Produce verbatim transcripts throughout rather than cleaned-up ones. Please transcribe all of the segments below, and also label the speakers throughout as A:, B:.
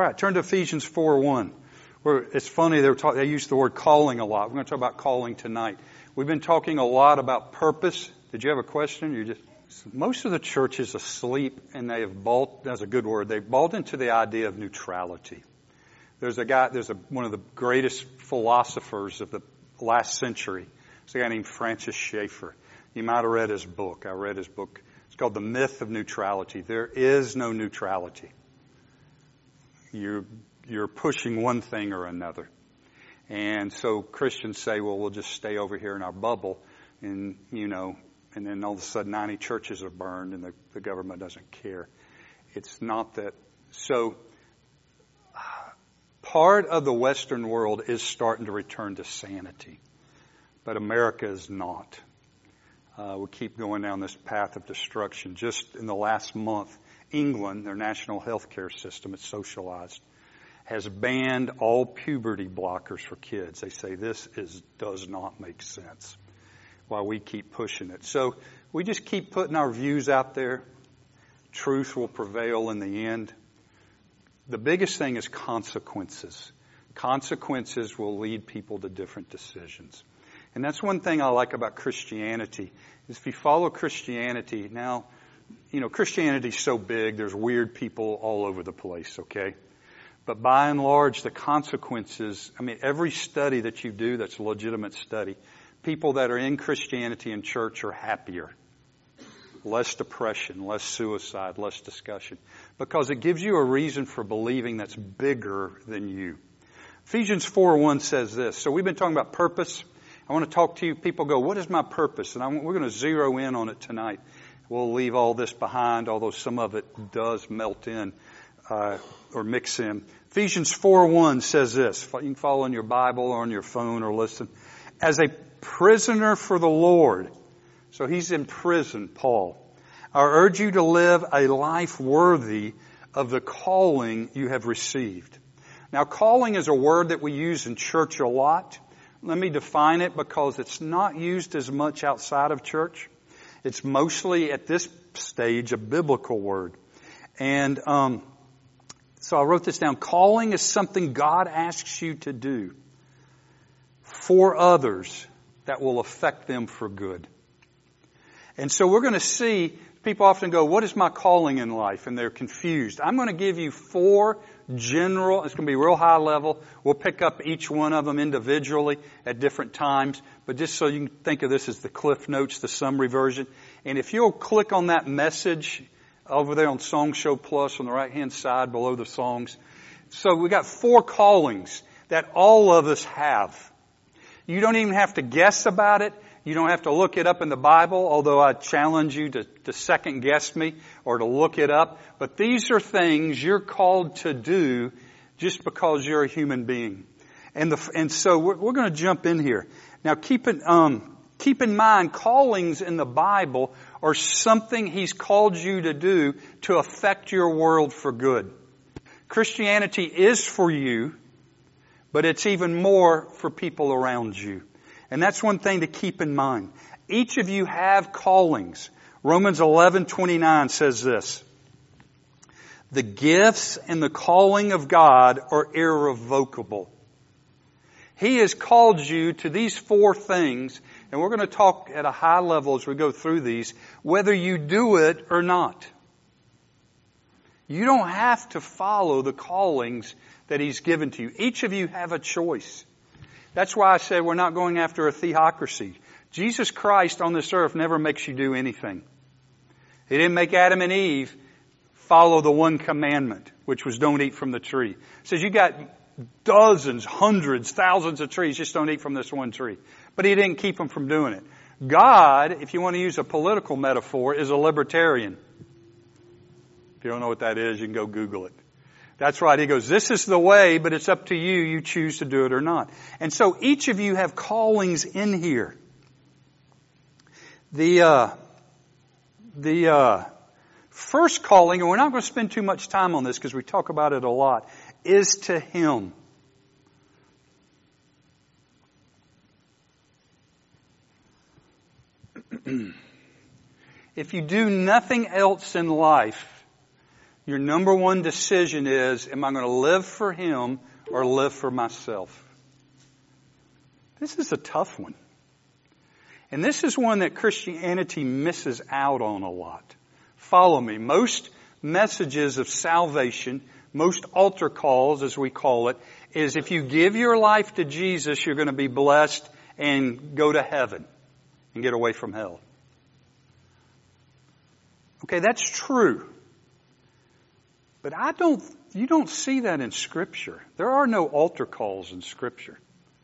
A: right, turn to Ephesians four one. Where it's funny, they, were talk, they use the word calling a lot. We're going to talk about calling tonight. We've been talking a lot about purpose. Did you have a question? You just most of the church is asleep, and they have bought, that's a good word, they've bought into the idea of neutrality. There's a guy, there's a, one of the greatest philosophers of the last century. It's a guy named Francis Schaeffer. You might have read his book. I read his book. It's called The Myth of Neutrality. There is no neutrality. You're, you're pushing one thing or another. And so Christians say, well, we'll just stay over here in our bubble, and, you know, and then all of a sudden ninety churches are burned and the, the government doesn't care. It's not that. So part of the Western world is starting to return to sanity, but America is not. Uh, we keep going down this path of destruction. Just in the last month, England, their national health care system, it's socialized, has banned all puberty blockers for kids. They say this is does not make sense, while we keep pushing it. So we just keep putting our views out there. Truth will prevail in the end. The biggest thing is consequences. Consequences will lead people to different decisions. And that's one thing I like about Christianity, is if you follow Christianity, now, you know, Christianity's so big, there's weird people all over the place, okay? But by and large, the consequences, I mean, every study that you do that's a legitimate study, people that are in Christianity and church are happier. Less depression, less suicide, less discussion. Because it gives you a reason for believing that's bigger than you. Ephesians four one says this. So we've been talking about purpose. I want to talk to you. People go, what is my purpose? And I'm, we're going to zero in on it tonight. We'll leave all this behind, although some of it does melt in uh, or mix in. Ephesians four one says this. You can follow in your Bible or on your phone or listen. As a prisoner for the Lord. So he's in prison, Paul. I urge you to live a life worthy of the calling you have received. Now, calling is a word that we use in church a lot. Let me define it because it's not used as much outside of church. It's mostly at this stage a biblical word. And um, so I wrote this down. Calling is something God asks you to do for others that will affect them for good. And so we're going to see, people often go, what is my calling in life? And they're confused. I'm going to give you four general, it's going to be real high level. We'll pick up each one of them individually at different times. But just so you can think of this as the Cliff Notes, the summary version. And if you'll click on that message over there on Song Show Plus on the right-hand side below the songs. So we got four callings that all of us have. You don't even have to guess about it. You don't have to look it up in the Bible, although I challenge you to, to second guess me or to look it up. But these are things you're called to do just because you're a human being. And the, and so we're, we're going to jump in here. Now keep it, um, keep in mind, callings in the Bible are something He's called you to do to affect your world for good. Christianity is for you, but it's even more for people around you. And that's one thing to keep in mind. Each of you have callings. Romans eleven twenty-nine says this. The gifts and the calling of God are irrevocable. He has called you to these four things, and we're going to talk at a high level as we go through these, whether you do it or not. You don't have to follow the callings that He's given to you. Each of you have a choice. That's why I said we're not going after a theocracy. Jesus Christ on this earth never makes you do anything. He didn't make Adam and Eve follow the one commandment, which was don't eat from the tree. He says you got dozens, hundreds, thousands of trees, just don't eat from this one tree. But He didn't keep them from doing it. God, if you want to use a political metaphor, is a libertarian. If you don't know what that is, you can go Google it. That's right. He goes, this is the way, but it's up to you. You choose to do it or not. And so each of you have callings in here. The, uh, the, uh, first calling, and we're not going to spend too much time on this because we talk about it a lot, is to Him. If you do nothing else in life, Your number one decision is, am I going to live for Him or live for myself? This is a tough one. And this is one that Christianity misses out on a lot. Follow me. Most messages of salvation, most altar calls, as we call it, is if you give your life to Jesus, you're going to be blessed and go to heaven and get away from hell. Okay, that's true. But I don't, you don't see that in Scripture. There are no altar calls in Scripture.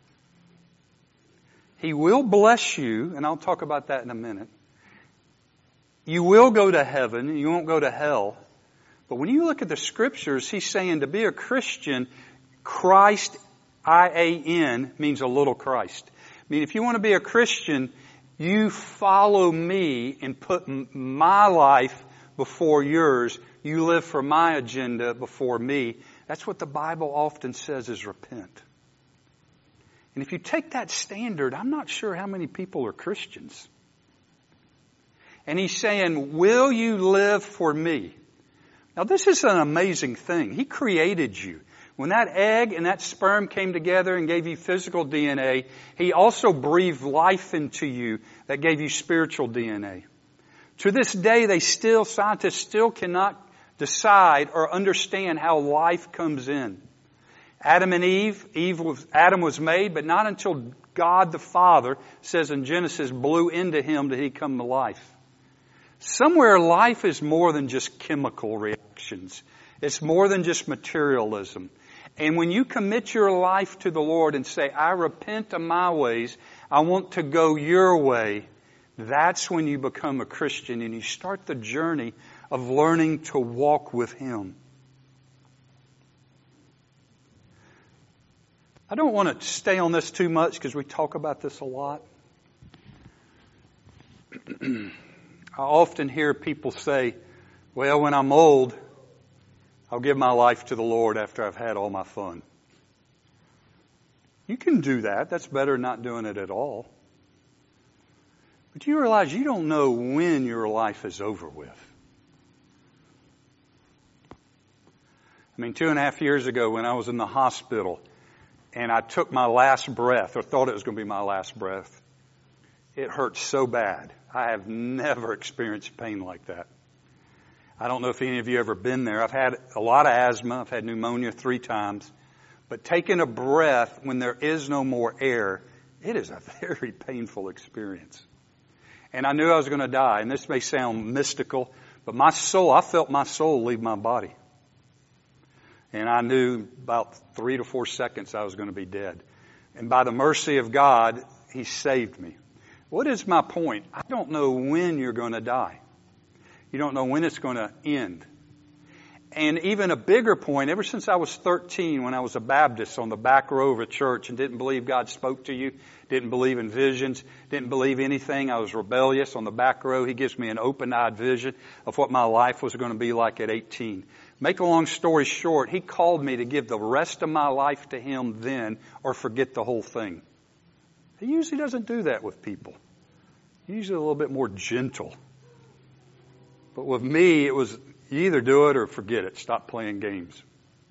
A: He will bless you, and I'll talk about that in a minute. You will go to heaven, you won't go to hell. But when you look at the Scriptures, He's saying to be a Christian, Christ, I A N, means a little Christ. I mean, if you want to be a Christian, you follow me and put my life before yours. You live for my agenda before me. That's what the Bible often says is repent. And if you take that standard, I'm not sure how many people are Christians. And He's saying, will you live for me? Now this is an amazing thing. He created you. When that egg and that sperm came together and gave you physical D N A, He also breathed life into you that gave you spiritual D N A. To this day, they still, scientists still cannot decide or understand how life comes in. Adam and Eve, Eve was, Adam was made, but not until God the Father, says in Genesis, blew into him did he come to life. Somewhere life is more than just chemical reactions. It's more than just materialism. And when you commit your life to the Lord and say, I repent of my ways, I want to go your way, that's when you become a Christian and you start the journey of learning to walk with Him. I don't want to stay on this too much because we talk about this a lot. I often hear people say, well, when I'm old, I'll give my life to the Lord after I've had all my fun. You can do that. That's better than not doing it at all. But you realize you don't know when your life is over with. I mean, two and a half years ago when I was in the hospital and I took my last breath, or thought it was going to be my last breath, it hurt so bad. I have never experienced pain like that. I don't know if any of you have ever been there. I've had a lot of asthma. I've had pneumonia three times. But taking a breath when there is no more air, it is a very painful experience. And I knew I was going to die. And this may sound mystical, but my soul, I felt my soul leave my body. And I knew about three to four seconds I was going to be dead. And by the mercy of God, He saved me. What is my point? I don't know when you're going to die. You don't know when it's going to end. And even a bigger point, ever since I was thirteen, when I was a Baptist on the back row of a church and didn't believe God spoke to you, didn't believe in visions, didn't believe anything, I was rebellious on the back row. He gives me an open-eyed vision of what my life was going to be like at eighteen. Make a long story short, He called me to give the rest of my life to Him then or forget the whole thing. He usually doesn't do that with people. He's usually a little bit more gentle. But with me, it was you either do it or forget it. Stop playing games.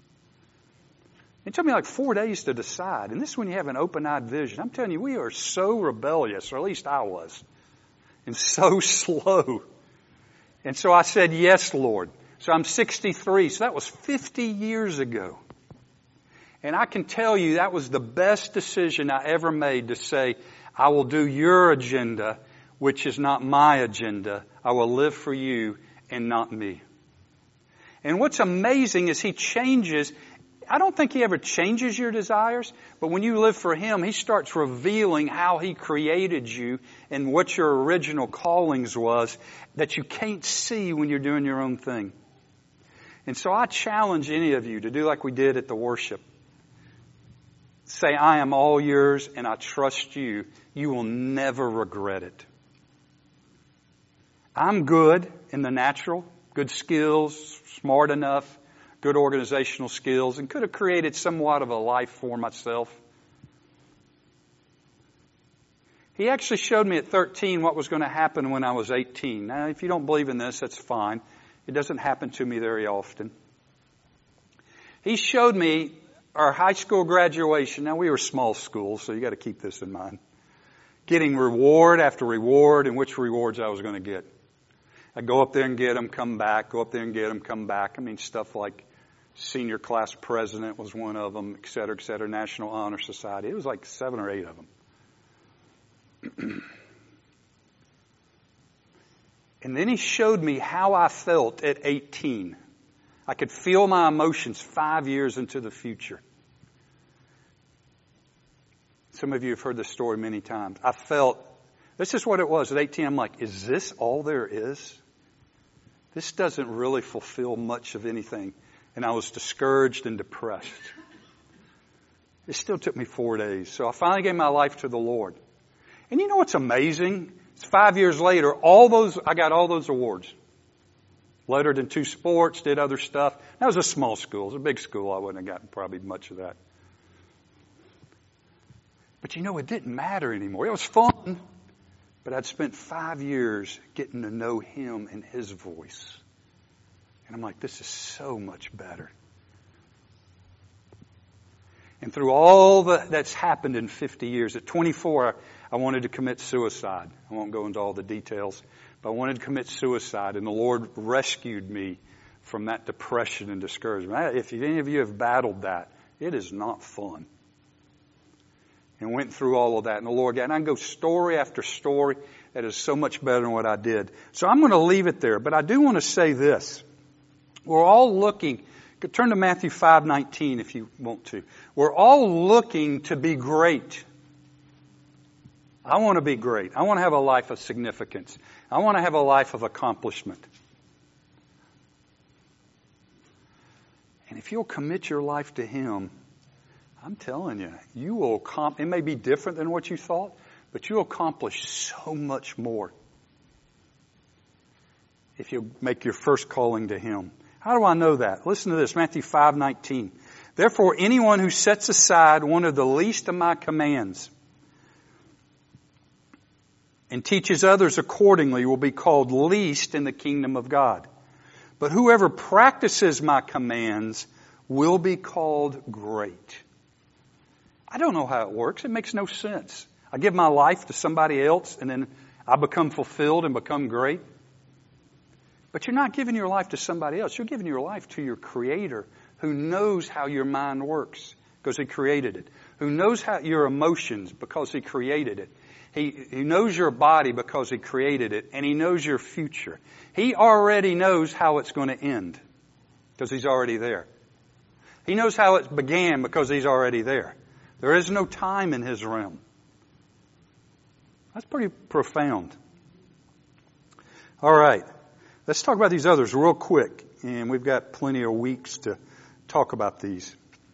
A: It took me like four days to decide. And this is when you have an open-eyed vision. I'm telling you, we are so rebellious, or at least I was, and so slow. And so I said, yes, Lord. So I'm sixty-three. So that was fifty years ago. And I can tell you that was the best decision I ever made to say, I will do your agenda, which is not my agenda. I will live for you and not me. And what's amazing is He changes. I don't think He ever changes your desires, but when you live for Him, He starts revealing how He created you and what your original callings was that you can't see when you're doing your own thing. And so I challenge any of you to do like we did at the worship. Say, I am all yours and I trust you. You will never regret it. I'm good in the natural, good skills, smart enough, good organizational skills, and could have created somewhat of a life for myself. He actually showed me at thirteen what was going to happen when I was eighteen. Now, if you don't believe in this, that's fine. It doesn't happen to me very often. He showed me our high school graduation. Now, we were small schools, so you got to keep this in mind. Getting reward after reward, and which rewards I was going to get. I'd go up there and get them, come back, go up there and get them, come back. I mean, stuff like senior class president was one of them, et cetera, et cetera, National Honor Society. It was like seven or eight of them. And then he showed me how I felt at eighteen. I could feel my emotions five years into the future. Some of you have heard this story many times. I felt, this is what it was at eighteen. I'm like, is this all there is? This doesn't really fulfill much of anything. And I was discouraged and depressed. It still took me four days. So I finally gave my life to the Lord. And you know what's amazing? It's five years later, all those, I got all those awards. Lettered in two sports, did other stuff. That was a small school. It was a big school. I wouldn't have gotten probably much of that. But you know, it didn't matter anymore. It was fun. But I'd spent five years getting to know Him and His voice. And I'm like, this is so much better. And through all the, that's happened in fifty years, at twenty-four, I, I wanted to commit suicide. I won't go into all the details, but I wanted to commit suicide, and the Lord rescued me from that depression and discouragement. If any of you have battled that, it is not fun. And went through all of that, and the Lord got, and I can go story after story that is so much better than what I did. So I'm going to leave it there, but I do want to say this. We're all looking, turn to Matthew five nineteen if you want to. We're all looking to be great. I want to be great. I want to have a life of significance. I want to have a life of accomplishment. And if you'll commit your life to Him, I'm telling you, you will accomplish, it may be different than what you thought, but you'll accomplish so much more if you make your first calling to Him. How do I know that? Listen to this, Matthew five nineteen. Therefore, anyone who sets aside one of the least of my commands and teaches others accordingly will be called least in the kingdom of God. But whoever practices my commands will be called great. I don't know how it works. It makes no sense. I give my life to somebody else and then I become fulfilled and become great. But you're not giving your life to somebody else. You're giving your life to your Creator who knows how your mind works because He created it. Who knows how your emotions because He created it. He, he knows your body because He created it. And He knows your future. He already knows how it's going to end because He's already there. He knows how it began because He's already there. There is no time in His realm. That's pretty profound. All right. Let's talk about these others real quick. And we've got plenty of weeks to talk about these.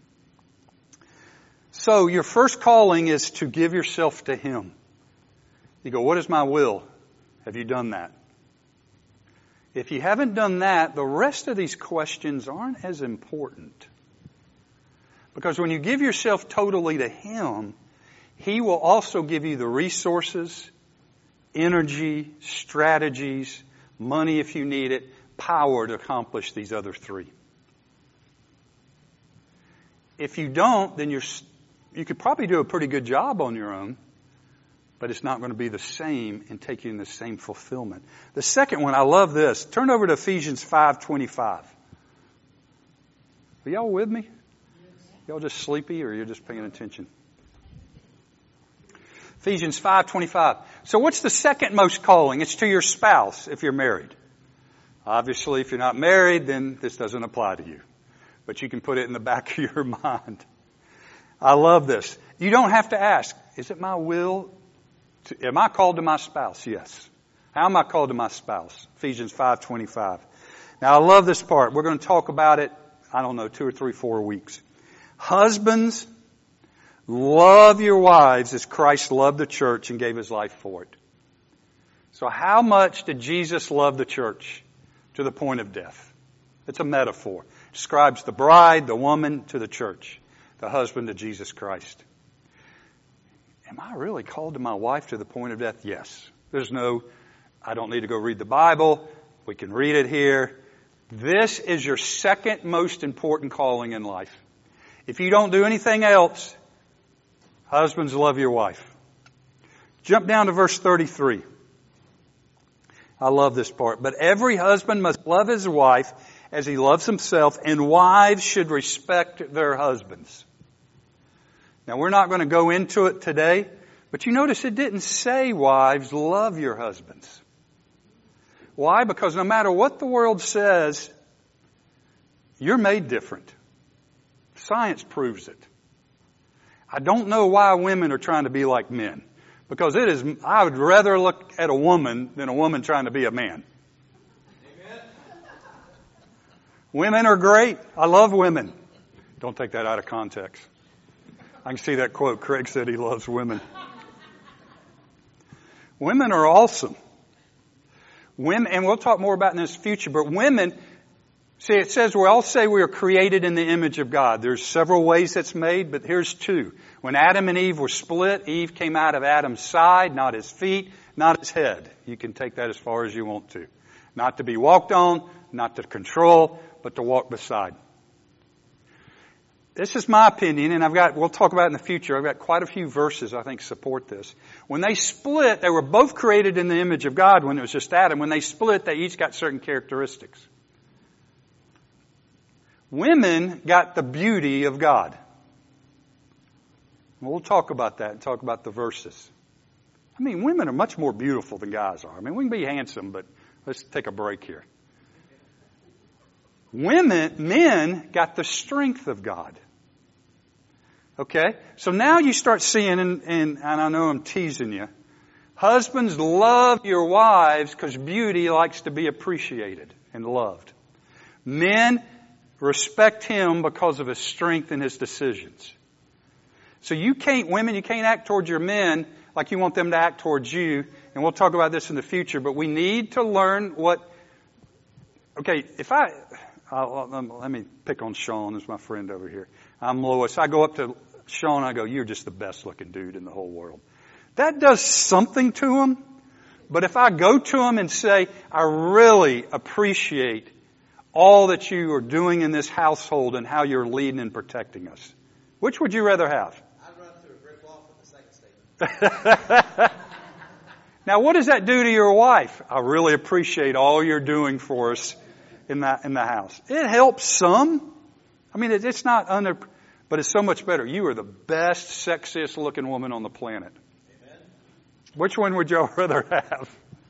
A: So your first calling is to give yourself to Him. You go, what is my will? Have you done that? If you haven't done that, the rest of these questions aren't as important. Because when you give yourself totally to Him, He will also give you the resources, energy, strategies, money if you need it, power to accomplish these other three. If you don't, then you're, you could probably do a pretty good job on your own, but it's not going to be the same and take you in the same fulfillment. The second one, I love this. Turn over to Ephesians five twenty-five. Are y'all with me? Y'all just sleepy or you're just paying attention? Ephesians five twenty-five. So what's the second most calling? It's to your spouse if you're married. Obviously, if you're not married, then this doesn't apply to you. But you can put it in the back of your mind. I love this. You don't have to ask, is it my will? To, am I called to my spouse? Yes. How am I called to my spouse? Ephesians five twenty-five. Now, I love this part. We're going to talk about it, I don't know, two or three, four weeks. Husbands, love your wives as Christ loved the church and gave His life for it. So how much did Jesus love the church? To the point of death. It's a metaphor. It describes the bride, the woman, to the church. The husband to Jesus Christ. Am I really called to my wife to the point of death? Yes. There's no, I don't need to go read the Bible. We can read it here. This is your second most important calling in life. If you don't do anything else, husbands, love your wife. Jump down to verse thirty-three. I love this part. But every husband must love his wife as he loves himself, and wives should respect their husbands. Now, we're not going to go into it today, but you notice it didn't say, wives, love your husbands. Why? Because no matter what the world says, you're made different. Science proves it. I don't know why women are trying to be like men. Because it is, I would rather look at a woman than a woman trying to be a man. Amen. Women are great. I love women. Don't take that out of context. I can see that quote. Craig said he loves women. Women are awesome. Women, and we'll talk more about in this future, but women, see, it says we all say we are created in the image of God. There's several ways that's made, but here's two. When Adam and Eve were split, Eve came out of Adam's side, not his feet, not his head. You can take that as far as you want to. Not to be walked on, not to control, but to walk beside. This is my opinion, and I've got, we'll talk about it in the future. I've got quite a few verses I think support this. When they split, they were both created in the image of God when it was just Adam. When they split, they each got certain characteristics. Women got the beauty of God. We'll talk about that and talk about the verses. I mean, women are much more beautiful than guys are. I mean, we can be handsome, but let's take a break here. Women, men got the strength of God. Okay? So now you start seeing, and, and, and I know I'm teasing you, husbands, love your wives because beauty likes to be appreciated and loved. Men, respect him because of his strength and his decisions. So you can't, women, you can't act towards your men like you want them to act towards you. And we'll talk about this in the future, but we need to learn what, okay, if I, I'll, I'll, let me pick on Sean, who's my friend over here. I'm Lois. I go up to Sean and I go, you're just the best looking dude in the whole world. That does something to him. But if I go to him and say, I really appreciate all that you are doing in this household and how you're leading and protecting us, which would you rather have?
B: I'd run through a brick wall for the second statement.
A: Now, what does that do to your wife? I really appreciate all you're doing for us in that in the house. It helps some. I mean, it, it's not under, but it's so much better. You are the best, sexiest looking woman on the planet. Amen. Which one would y'all rather have?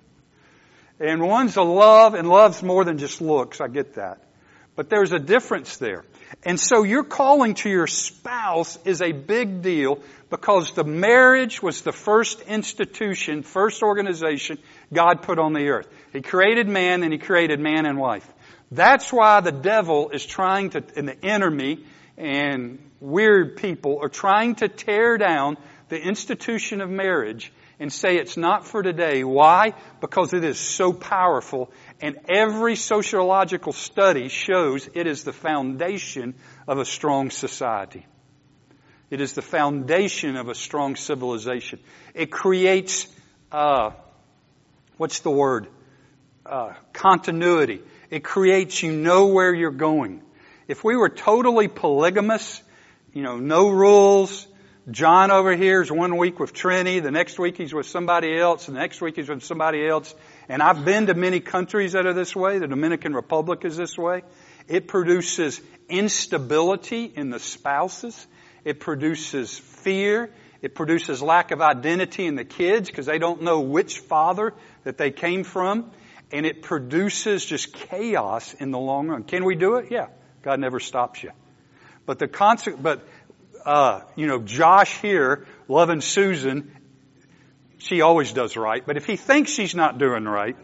A: And one's a love, and love's more than just looks. I get that. But there's a difference there. And so your calling to your spouse is a big deal because the marriage was the first institution, first organization God put on the earth. He created man and He created man and wife. That's why the devil is trying to, and the enemy and weird people are trying to tear down the institution of marriage and say it's not for today. Why? Because it is so powerful, and every sociological study shows it is the foundation of a strong society. It is the foundation of a strong civilization. It creates, uh, what's the word? Uh, continuity. It creates, you know where you're going. If we were totally polygamous, you know, no rules, John over here is one week with Trini, the next week he's with somebody else, the next week he's with somebody else. And I've been to many countries that are this way. The Dominican Republic is this way. It produces instability in the spouses. It produces fear. It produces lack of identity in the kids because they don't know which father that they came from. And it produces just chaos in the long run. Can we do it? Yeah. God never stops you. But the concept, but Uh, you know, Josh here, loving Susan, she always does right. But if he thinks she's not doing right,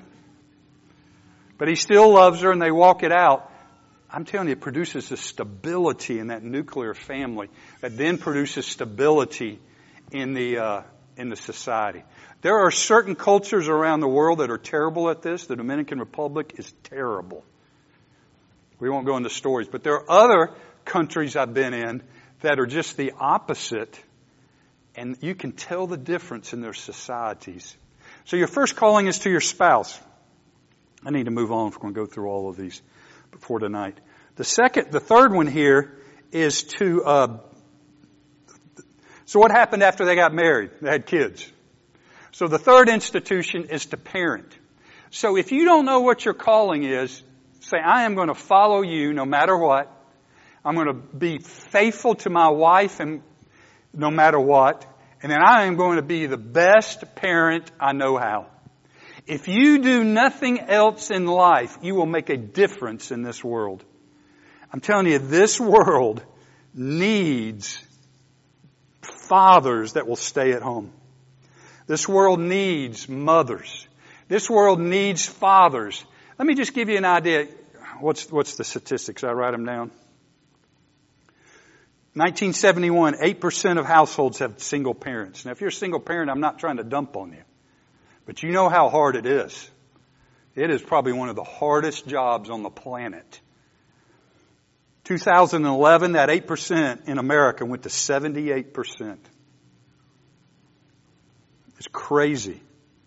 A: but he still loves her and they walk it out, I'm telling you, it produces a stability in that nuclear family that then produces stability in the, uh, in the society. There are certain cultures around the world that are terrible at this. The Dominican Republic is terrible. We won't go into stories, but there are other countries I've been in that are just the opposite, and you can tell the difference in their societies. So your first calling is to your spouse. I need to move on if we're going to go through all of these. for tonight. The second, the third one here is to, uh, so what happened after they got married? They had kids. So the third institution is to parent. So if you don't know what your calling is, say, I am going to follow you no matter what. I'm going to be faithful to my wife and no matter what. And then I am going to be the best parent I know how. If you do nothing else in life, you will make a difference in this world. I'm telling you, this world needs fathers that will stay at home. This world needs mothers. This world needs fathers. Let me just give you an idea. What's, what's the statistics? I write them down. nineteen seventy-one, eight percent of households have single parents. Now, if you're a single parent, I'm not trying to dump on you. But you know how hard it is. It is probably one of the hardest jobs on the planet. two thousand eleven, that eight percent in America went to seventy-eight percent. It's crazy.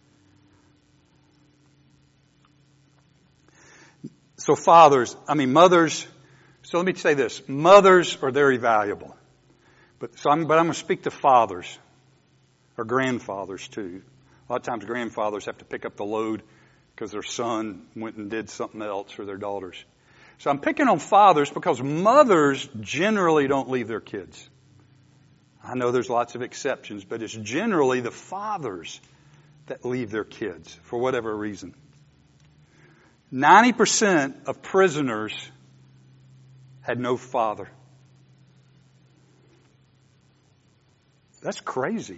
A: So fathers, I mean mothers, so let me say this. Mothers are very valuable. But, so I'm, but I'm going to speak to fathers, or grandfathers too. A lot of times grandfathers have to pick up the load because their son went and did something else, or their daughters. So I'm picking on fathers because mothers generally don't leave their kids. I know there's lots of exceptions, but it's generally the fathers that leave their kids for whatever reason. ninety percent of prisoners had no father. That's crazy.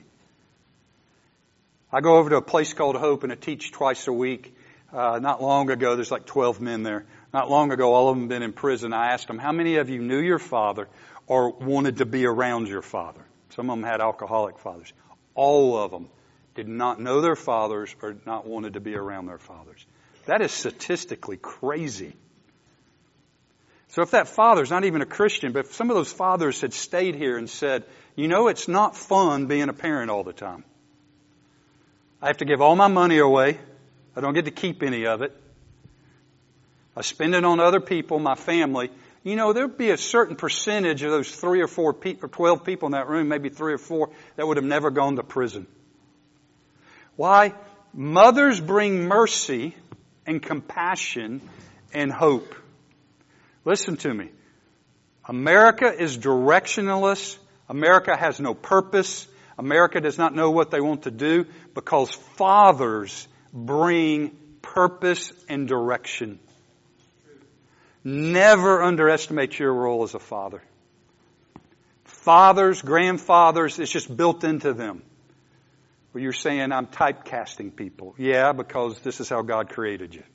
A: I go over to a place called Hope and I teach twice a week. Uh, not long ago, there's like twelve men there. Not long ago, all of them been in prison. I asked them, how many of you knew your father or wanted to be around your father? Some of them had alcoholic fathers. All of them did not know their fathers or not wanted to be around their fathers. That is statistically crazy. So if that father's not even a Christian, but if some of those fathers had stayed here and said, you know, it's not fun being a parent all the time. I have to give all my money away. I don't get to keep any of it. I spend it on other people, my family. You know, there'd be a certain percentage of those three or four people, or twelve people in that room, maybe three or four, that would have never gone to prison. Why? Mothers bring mercy and compassion and hope. Listen to me. America is directionless. America has no purpose. America does not know what they want to do because fathers bring purpose and direction. Never underestimate your role as a father. Fathers, grandfathers, it's just built into them. Well, you're saying I'm typecasting people. Yeah, because this is how God created you.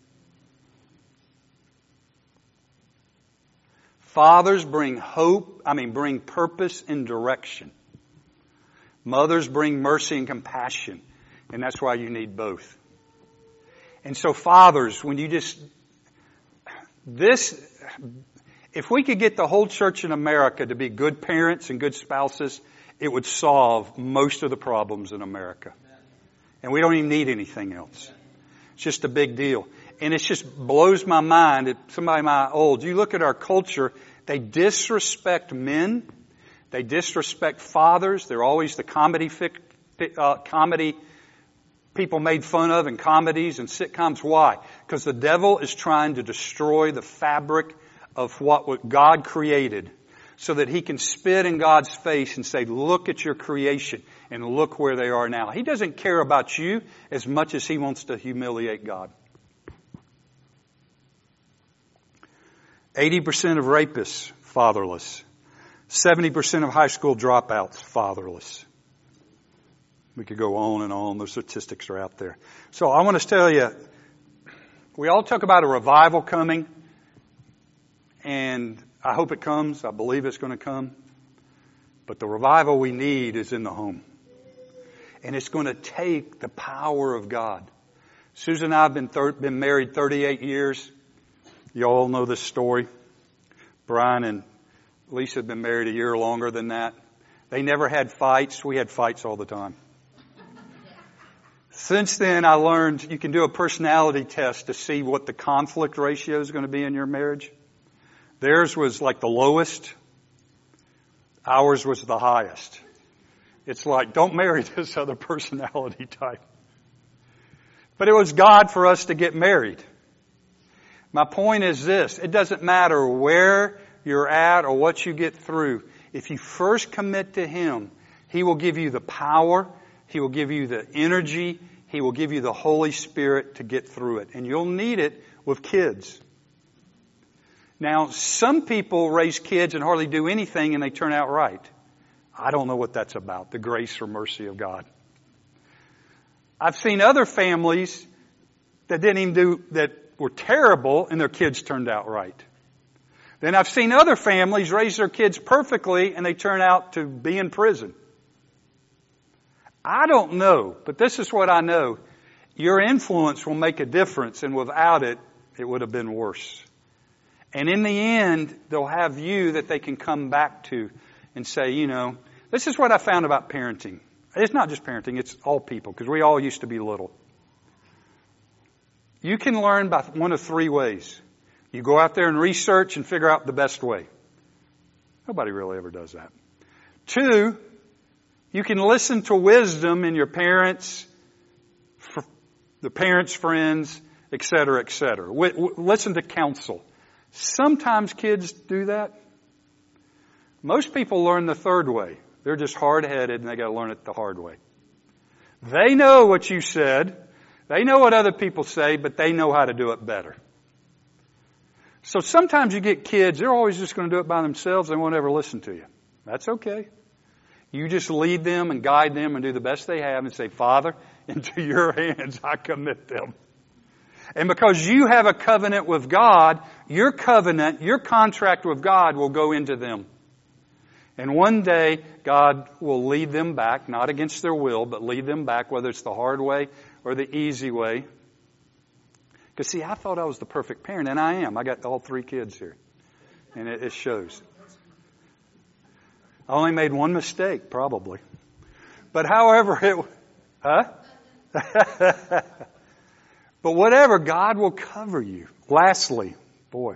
A: Fathers bring hope, I mean bring purpose and direction. Mothers bring mercy and compassion. And that's why you need both. And so fathers, when you just, this, if we could get the whole church in America to be good parents and good spouses, it would solve most of the problems in America. And we don't even need anything else. It's just a big deal. And it just blows my mind that somebody my old, you look at our culture, they disrespect men. They disrespect fathers. They're always the comedy, uh, comedy people made fun of in comedies and sitcoms. Why? Because the devil is trying to destroy the fabric of what, what God created so that he can spit in God's face and say, look at your creation and look where they are now. He doesn't care about you as much as he wants to humiliate God. eighty percent of rapists, fatherless. seventy percent of high school dropouts, fatherless. We could go on and on. Those statistics are out there. So I want to tell you, we all talk about a revival coming, and I hope it comes. I believe it's going to come. But the revival we need is in the home. And it's going to take the power of God. Susan and I have been, thir- been married thirty-eight years. You all know this story. Brian and Lisa have been married a year longer than that. They never had fights. We had fights all the time. Since then, I learned you can do a personality test to see what the conflict ratio is going to be in your marriage. Theirs was like the lowest. Ours was the highest. It's like, don't marry this other personality type. But it was God for us to get married. My point is this. It doesn't matter where you're at or what you get through. If you first commit to Him, He will give you the power. He will give you the energy. He will give you the Holy Spirit to get through it. And you'll need it with kids. Now, some people raise kids and hardly do anything and they turn out right. I don't know what that's about, the grace or mercy of God. I've seen other families that didn't even do, that were terrible and their kids turned out right. Then I've seen other families raise their kids perfectly and they turn out to be in prison. I don't know, but this is what I know. Your influence will make a difference, and without it, it would have been worse. And in the end, they'll have you that they can come back to and say, you know, this is what I found about parenting. It's not just parenting, it's all people, because we all used to be little. You can learn by one of three ways. You go out there and research and figure out the best way. Nobody really ever does that. Two, you can listen to wisdom in your parents, the parents' friends, et cetera, et cetera. Listen to counsel. Sometimes kids do that. Most people learn the third way. They're just hard-headed and they got to learn it the hard way. They know what you said. They know what other people say, but they know how to do it better. So sometimes you get kids, they're always just going to do it by themselves. They won't ever listen to you. That's okay. You just lead them and guide them and do the best they have and say, Father, into your hands I commit them. And because you have a covenant with God, your covenant, your contract with God will go into them. And one day, God will lead them back, not against their will, but lead them back, whether it's the hard way or the easy way. Because see, I thought I was the perfect parent, and I am. I got all three kids here. And it, it shows. I only made one mistake, probably. But however it... Huh? But whatever, God will cover you. Lastly, boy.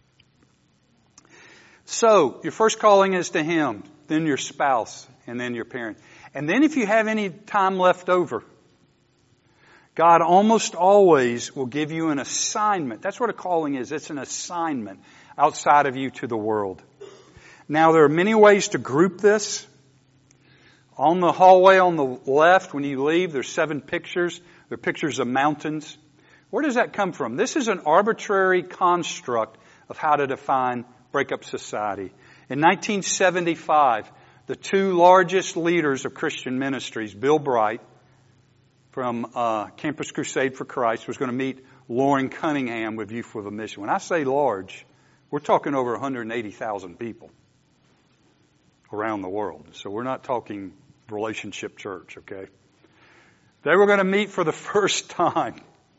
A: So, your first calling is to Him, then your spouse, and then your parent. And then if you have any time left over, God almost always will give you an assignment. That's what a calling is. It's an assignment outside of you to the world. Now, there are many ways to group this. On the hallway on the left, when you leave, there's seven pictures. They're pictures of mountains. Where does that come from? This is an arbitrary construct of how to define breakup society. In nineteen seventy-five, the two largest leaders of Christian ministries, Bill Bright from uh, Campus Crusade for Christ, was going to meet Loren Cunningham with Youth with a Mission. When I say large, we're talking over one hundred eighty thousand people around the world. So we're not talking relationship church, okay? They were going to meet for the first time.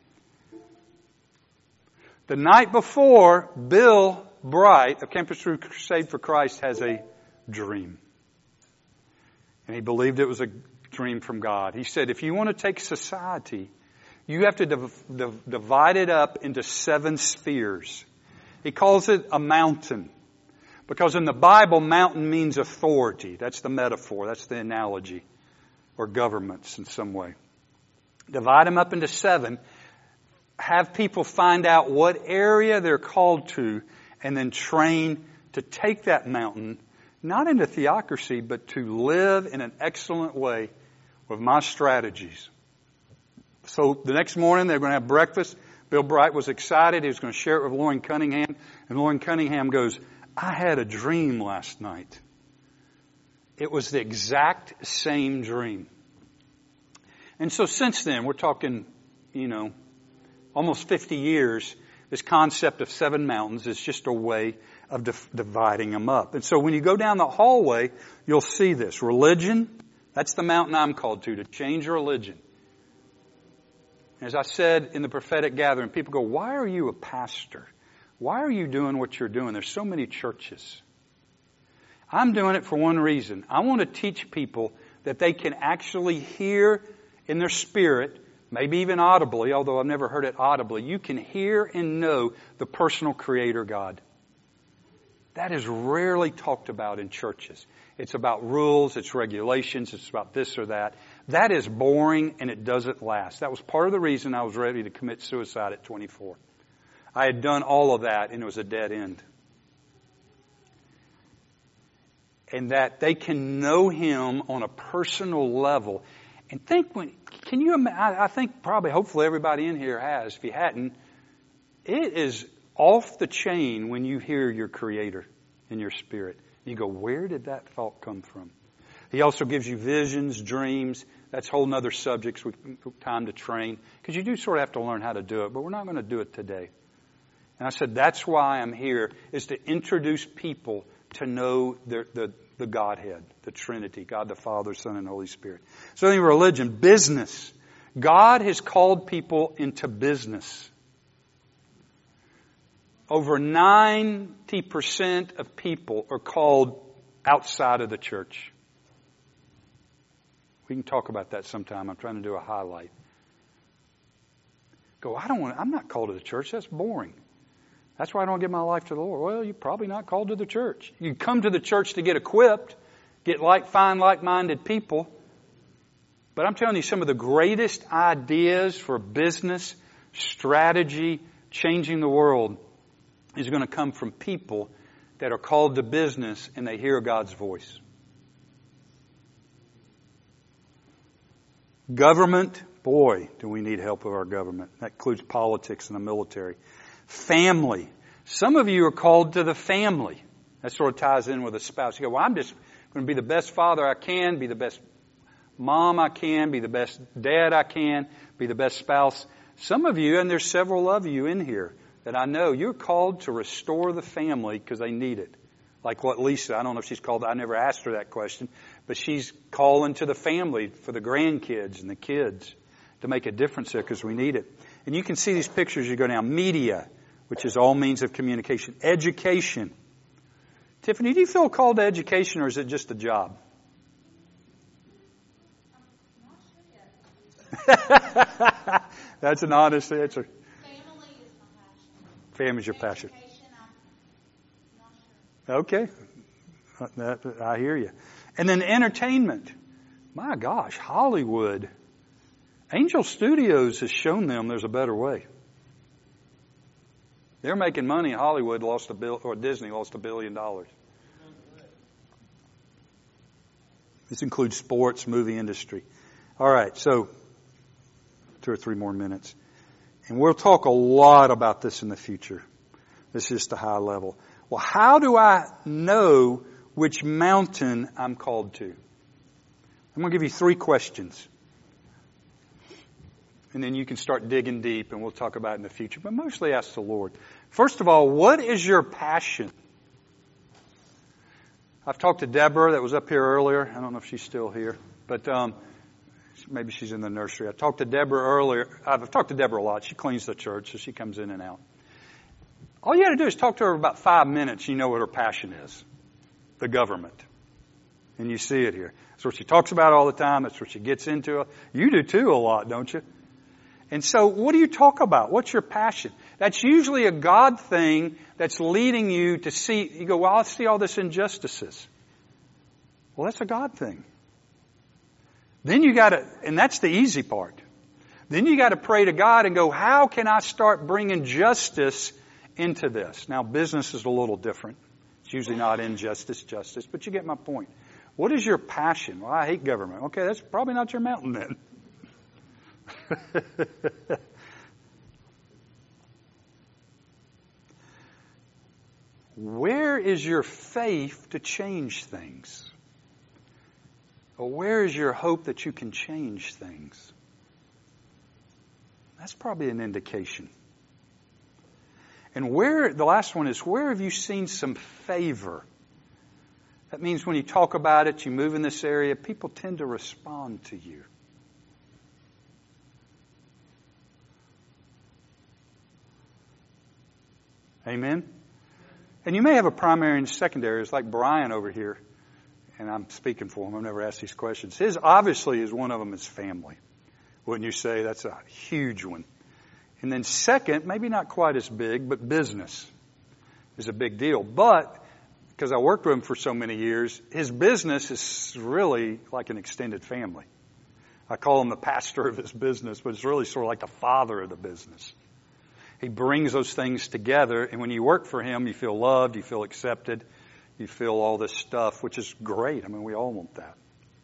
A: The night before, Bill Bright of Campus Crusade for Christ has a dream. And he believed it was a dream from God. He said, if you want to take society, you have to div- div- divide it up into seven spheres. He calls it a mountain. Because in the Bible, mountain means authority. That's the metaphor. That's the analogy. Or governments in some way. Divide them up into seven. Have people find out what area they're called to, and then train to take that mountain, not into theocracy, but to live in an excellent way with my strategies. So the next morning they're going to have breakfast. Bill Bright was excited. He was going to share it with Loren Cunningham. And Loren Cunningham goes, I had a dream last night. It was the exact same dream. And so since then, we're talking, you know, almost fifty years, this concept of seven mountains is just a way of dif- dividing them up. And so when you go down the hallway, you'll see this. Religion, that's the mountain I'm called to, to change religion. As I said in the prophetic gathering, people go, why are you a pastor? Why are you doing what you're doing? There's so many churches. I'm doing it for one reason. I want to teach people that they can actually hear in their spirit, maybe even audibly, although I've never heard it audibly, you can hear and know the personal Creator God. That is rarely talked about in churches. It's about rules, it's regulations, it's about this or that. That is boring and it doesn't last. That was part of the reason I was ready to commit suicide at twenty-four. I had done all of that and it was a dead end. And that they can know Him on a personal level. And think when, can you imagine, I think probably, hopefully everybody in here has, if you hadn't, it is off the chain when you hear your Creator in your spirit. You go, where did that thought come from? He also gives you visions, dreams. That's a whole nother subject. We time to train. Because you do sort of have to learn how to do it, but we're not going to do it today. And I said, that's why I'm here, is to introduce people to know the, the, the Godhead, the Trinity, God the Father, Son, and Holy Spirit. So in religion, business. God has called people into business. Over ninety percent of people are called outside of the church. We can talk about that sometime. I'm trying to do a highlight. Go, I don't want, I'm not called to the church. That's boring. That's why I don't give my life to the Lord. Well, you're probably not called to the church. You come to the church to get equipped, get like, find like-minded people. But I'm telling you, some of the greatest ideas for business, strategy, changing the world is going to come from people that are called to business and they hear God's voice. Government, boy, do we need help with our government. That includes politics and the military. Family. Some of you are called to the family. That sort of ties in with a spouse. You go, well, I'm just going to be the best father I can, be the best mom I can, be the best dad I can, be the best spouse. Some of you, and there's several of you in here that I know, you're called to restore the family because they need it. Like what Lisa, I don't know if she's called, I never asked her that question, but she's calling to the family for the grandkids and the kids to make a difference there because we need it. And you can see these pictures you go down. Media, which is all means of communication. Education. Tiffany, do you feel called to education or is it just a job?
C: I'm not sure yet.
A: That's an honest answer.
C: Family is my passion.
A: Family's your passion.
C: Education, I'm not sure.
A: Okay. That, I hear you. And then entertainment. My gosh, Hollywood. Angel Studios has shown them there's a better way. They're making money. Hollywood lost a bill, or Disney lost a billion dollars. This includes sports, movie industry. All right, so two or three more minutes. And we'll talk a lot about this in the future. This is just a high level. Well, how do I know which mountain I'm called to? I'm going to give you three questions. And then you can start digging deep and we'll talk about it in the future. But mostly ask the Lord. First of all, what is your passion? I've talked to Deborah that was up here earlier. I don't know if she's still here. But um, maybe she's in the nursery. I talked to Deborah earlier. I've talked to Deborah a lot. She cleans the church, so she comes in and out. All you got to do is talk to her about five minutes. You know what her passion is. The government. And you see it here. That's what she talks about all the time. That's what she gets into. You do too a lot, don't you? And so what do you talk about? What's your passion? That's usually a God thing that's leading you to see, you go, well, I see all this injustices. Well, that's a God thing. Then you got to, and that's the easy part. Then you got to pray to God and go, how can I start bringing justice into this? Now, business is a little different. It's usually not injustice, justice, but you get my point. What is your passion? Well, I hate government. Okay, that's probably not your mountain then. Where is your faith to change things? Or where is your hope that you can change things? That's probably an indication. And where, the last one is, where have you seen some favor? That means when you talk about it, you move in this area, people tend to respond to you. Amen? And you may have a primary and secondary. It's like Brian over here. And I'm speaking for him. I've never asked these questions. His obviously is one of them is family. Wouldn't you say that's a huge one? And then second, maybe not quite as big, but business is a big deal. But because I worked with him for so many years, his business is really like an extended family. I call him the pastor of his business, but it's really sort of like the father of the business. He brings those things together, and when you work for him, you feel loved, you feel accepted, you feel all this stuff, which is great. I mean, we all want that.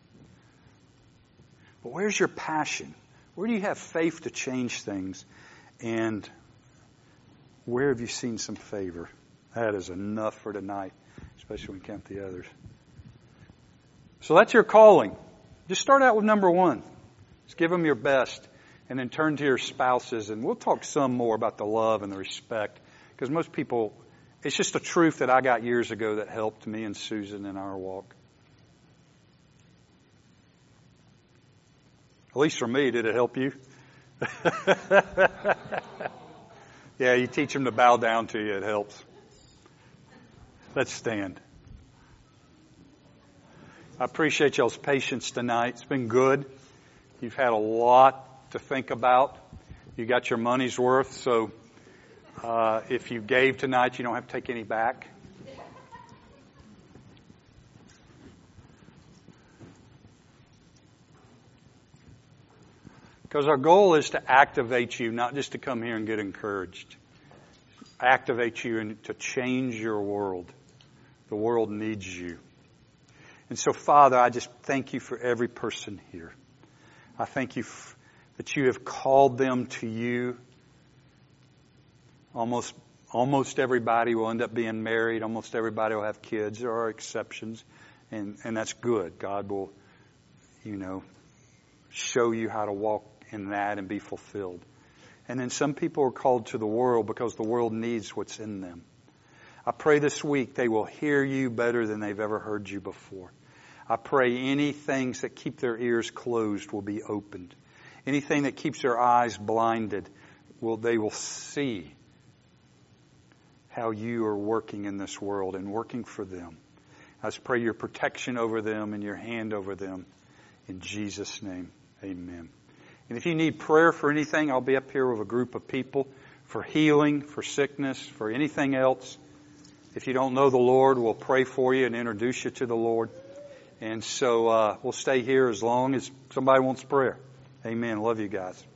A: But where's your passion? Where do you have faith to change things? And where have you seen some favor? That is enough for tonight, especially when you count the others. So that's your calling. Just start out with number one. Just give them your best. And then turn to your spouses. And we'll talk some more about the love and the respect. Because most people, it's just a truth that I got years ago that helped me and Susan in our walk. At least for me, did it help you? Yeah, you teach them to bow down to you. It helps. Let's stand. I appreciate y'all's patience tonight. It's been good. You've had a lot to think about. You got your money's worth. So uh, if you gave tonight, you don't have to take any back. Because our goal is to activate you, not just to come here and get encouraged. Activate you and to change your world. The world needs you. And so, Father, I just thank you for every person here. I thank you f- that you have called them to you. Almost, almost everybody will end up being married. Almost everybody will have kids. There are exceptions. And, and that's good. God will, you know, show you how to walk in that and be fulfilled. And then some people are called to the world because the world needs what's in them. I pray this week they will hear you better than they've ever heard you before. I pray any things that keep their ears closed will be opened. Anything that keeps their eyes blinded, will they will see how you are working in this world and working for them. I just pray your protection over them and your hand over them. In Jesus' name, amen. And if you need prayer for anything, I'll be up here with a group of people for healing, for sickness, for anything else. If you don't know the Lord, we'll pray for you and introduce you to the Lord. And so uh, we'll stay here as long as somebody wants prayer. Amen. Love you guys.